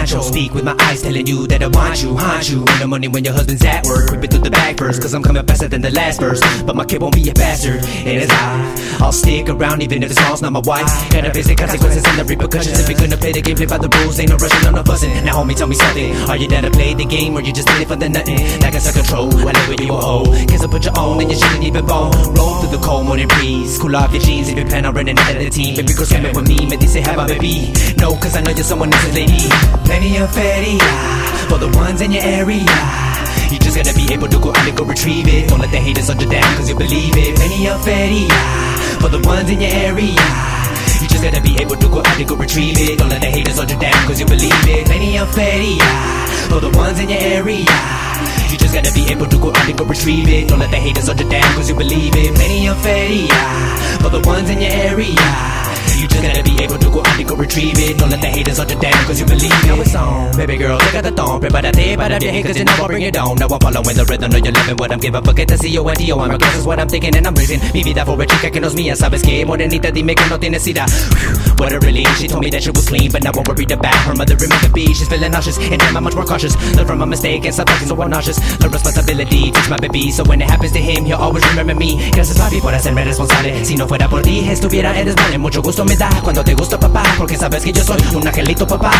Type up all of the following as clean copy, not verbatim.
macho. Speak with my eyes telling you that I want you, haunt you in the morning when your husband's at work. Creeping through the back first, cause I'm coming faster than the last verse. But my kid won't be a bastard, and it's I'll stick around even if the song's not my wife. Gotta face the consequences and the repercussions. If you're gonna play the game, play by the rules. Ain't no rushing, no buzzing. Now homie, tell me something. Are you down to play the game, or you just in it for the nothing? Like I suck control, I live with you a hoe. Guess I put your own and you shouldn't even bone. Roll through the cold morning breeze. Cool off your jeans if you plan on running out of the team. Baby girl, scam it with me, me dice have a baby. No, cause I know you're someone else's lady. Plenty of fatty for the ones in your area. You just gotta be able to go out and go retrieve it. Don't let the haters hold you down, cause you believe it. Plenty of fatty for the ones in your area. You just gotta be able to go out and go retrieve it. Don't let the haters hold you down, cause you believe it. Plenty of fatty for the ones in your area. You just gotta be able to go out and go retrieve it. Don't let the haters hold you down, cause you believe it. Plenty of fatty for the ones in your area. You just gotta be able to go out and go retrieve it. Don't let the haters hold you down, cause you believe it. Now it's on, baby girl, look at the thong. Prepárate para viaje, cause you know I'll bring it down. Now I'm following the rhythm, know you're living what I'm giving. Forget the C-O-N-D-O, I'm a guess is what I'm thinking and I'm raising. Mi vida for a chica que no es mía. Sabes que, morenita, dime que no tienes ida. What a relief, she told me that she was clean, but now I'm worried about her mother in the beat. She's feeling nauseous, and I'm much more cautious. Learn from my mistake and stop acting so nauseous. Learn responsibility, teach my baby, so when it happens to him, he'll always remember me. Gracias papi por hacerme responsable. Si no fuera por ti, estuviera en desmane. Mucho gusto me da cuando te gusto papá, porque sabes que yo soy un angelito papá.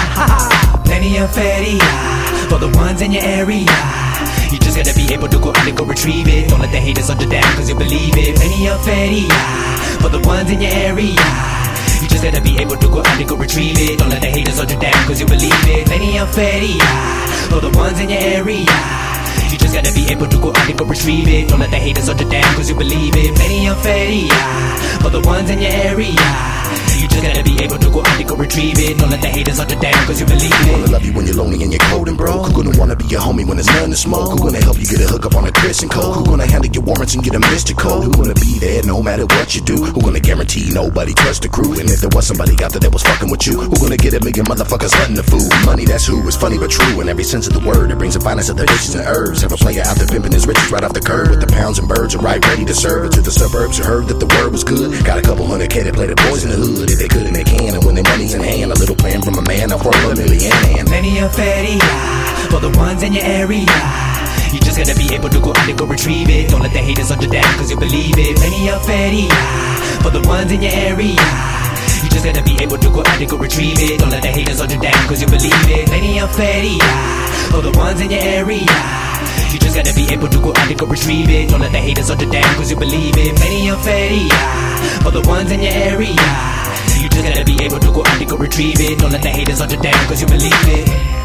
Plenty of fatty for the ones in your area. You just gotta be able to go out and go retrieve it. Don't let the haters hold you down, cause you believe it. Plenty of fatty for the ones in your area. You just gotta be able to go out and go retrieve it. Don't let the haters hold you down, cause you believe it. Plenty of fatty for the ones in your area. You just gotta be able to go out and go retrieve it. Don't let the haters hold you down, cause you believe it. Plenty of fatty for the ones in your area. You just gotta be able to go out and go retrieve it. Don't let the haters hold you down, cause you believe it. Who wanna love you when you're lonely and you're cold and broke? Who gonna wanna be your homie when there's none to smoke? Who gonna help you get a hook up on a Chris and Coke? Who gonna handle your warrants and get a mystical? Who gonna be there no matter what you do? Who gonna guarantee nobody trust the crew? And if there was somebody out there that was fucking with you, who gonna get a million motherfuckers hunting the food? Money, that's who. It's funny but true in every sense of the word. It brings the finest of the dishes and herbs. Have a player out there pimping his riches right off the curb, with the pounds and birds are right ready to serve it to the suburbs who heard that the word was good. Got a couple $100K that play the boys in the hood. If they could and they can, and when their money's in hand, a little plan from a man, I'll throw a million. And plenty of fatty for the ones in your area. You just gotta be able to go out and go retrieve it. Don't let the haters hold you down, cause you believe it. Plenty of fatty for the ones in your area. You just gotta be able to go out and go retrieve it. Don't let the haters hold you down, cause you believe it. Plenty of fatty for the ones in your area. You just gotta be able to go out and go retrieve it. Don't let the haters hold you down, cause you believe it. Plenty of fatty for the ones in your area. You just gotta be able to go out and go retrieve it. Don't let the haters hold you down, cause you believe it.